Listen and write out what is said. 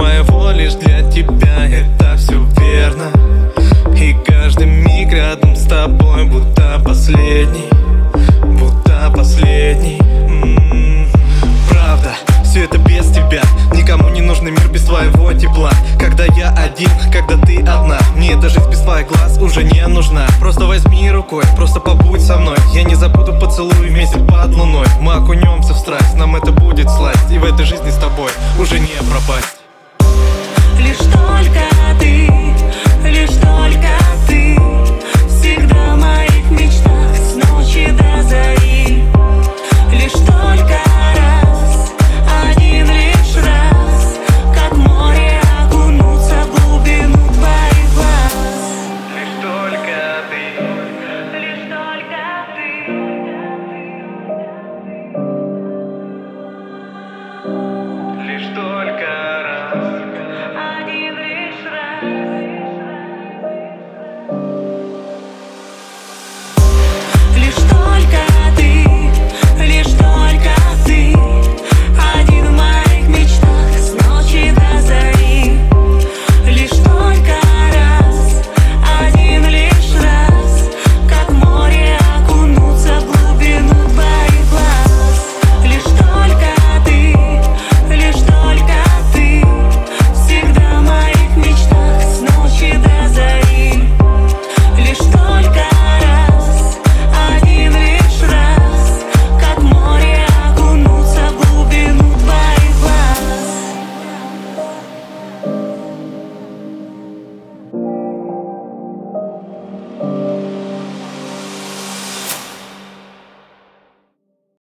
моего лишь для тебя. Это все верно. И каждый миг рядом с тобой будто последний. Будто последний. Правда, все это без тебя. Никому не нужный мир без твоего тепла. Когда я один, когда ты одна, мне эта жизнь без твоих глаз уже не нужна. Просто возьми рукой, просто побудь со мной. Я не забуду поцелуй вместе под луной. Мы окунемся в страсть, нам это будет сласть. И в этой жизни с тобой уже не пропасть.